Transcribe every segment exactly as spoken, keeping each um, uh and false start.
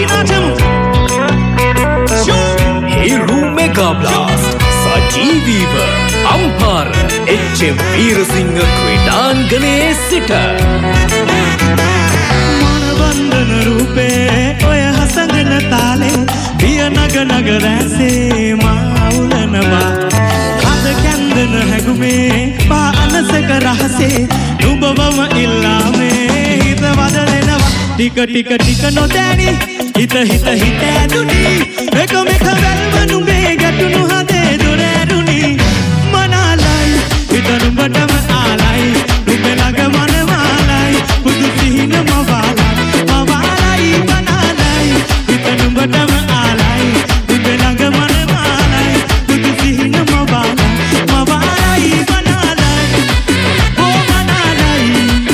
අපි නාටමු Hiru mega blast සජීවීව අම්පාර එච් එම් වීරසිංහ ක්‍රීඩාංගණයේ සිට මනවන්දන රූපේ ඔය හසඟන තාලේ පිය නග නග රැසේ මා උලනවා අද කැන්දන හැගුමේ පා අනසක රහසේ නුඹවම ඉල්ලාමේ හිත වදලෙනවා ටික ටික ටික නොදැනි හිත හිත හිත ඇදුනි එක මෙක වැල්ව නුඹේ ගැටුණු හදේ දොර ඇරුණි මනාලයි හිත නුඹටම ආලයි නුඹ ළඟ මනමාලයි පුදු සිහින මවාලයි මවාලයි මනාලයි හිත නුඹටම ආලයි නුඹ ළඟ මනමාලයි පුදු සිහින මවාලයි මවාලයි මනාලයි ඕ මනාලයි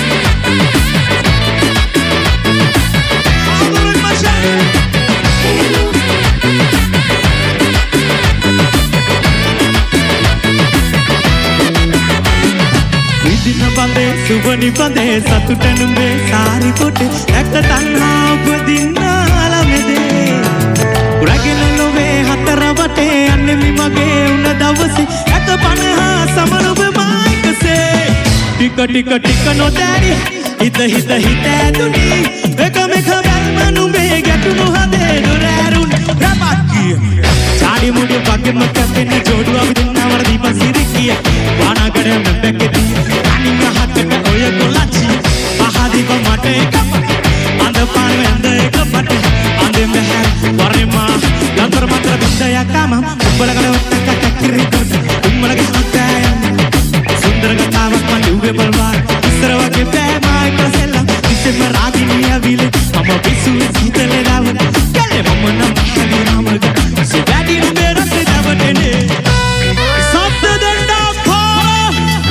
සුවනි පදේ සතුට නුඹේ සාරි පොටේ දැක්ක තණ්හා උපදින්නා ළමෙදේ රැගෙන ලොවේ හතර වටේ යන්නේ මි මගේ උන දවසේ එක පනහා සමනුබ මායිකසේ ටික ටික ටික නොදැනි හිත හිත හිත ඇදුනි එක මෙක බැල්ම නුඹේ ගැටුණු හදේ දොර ඇරුණි රපක්කිය චාඩි මුඩු පගෙම කැපෙන ජෝඩුව අපි දෙන්නා වර දීප සිරිකිය වානාකඩ මෙපැකෙදී අනික හතක ඔය කොලච්චි පහදිව මට එකපට අඳ පාන ඇඳ එකපට අඳෙන් බහැර වරේමා යන්තර මන්ත්‍ර බින්දයක් කාම උඹලකට වට්ටක් කැකිරි කොට උඹලගේ හිතයන් සුන්දර කතාවක් මන් දුවේ බලවා ඉස්සර වගේ බෑමයි ප්‍රසෙල්ලා කිසිම රාගිනිය විල මම පිසු හිතලේ දාවන කැලේ මම නම් හැමි නමක සිවැඩි නුඹේ රස දවටනේ සබ්ද දෙන්නා කෝ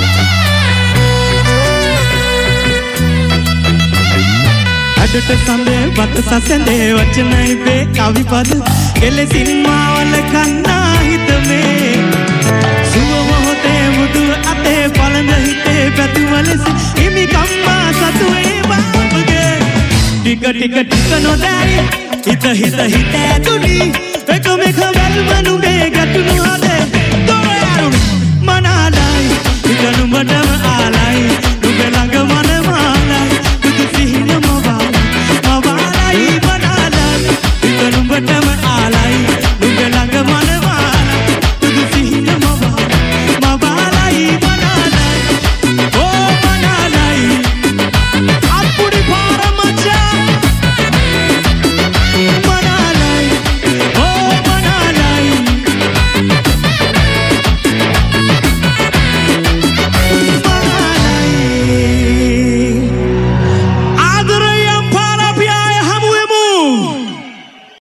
අඩට සඳේ වත සසඳේ වචනයි බේ කවි පද කෙලෙසින් මාවල කන්නා හිතමේ සුව මොහොතේ මුදු අතේ පළඳ හිතේ පැතුවලස හිමි කම්මා සතුවේ බාමගේ ටික ටික ටික නොදැනි හිත හිත හිත ඇතුනි එක මෙක වැල්ම නුඹේ ගැටුණු හදේ දොර ඇරුණි මනාලයි හිත නුඹටම ආලයි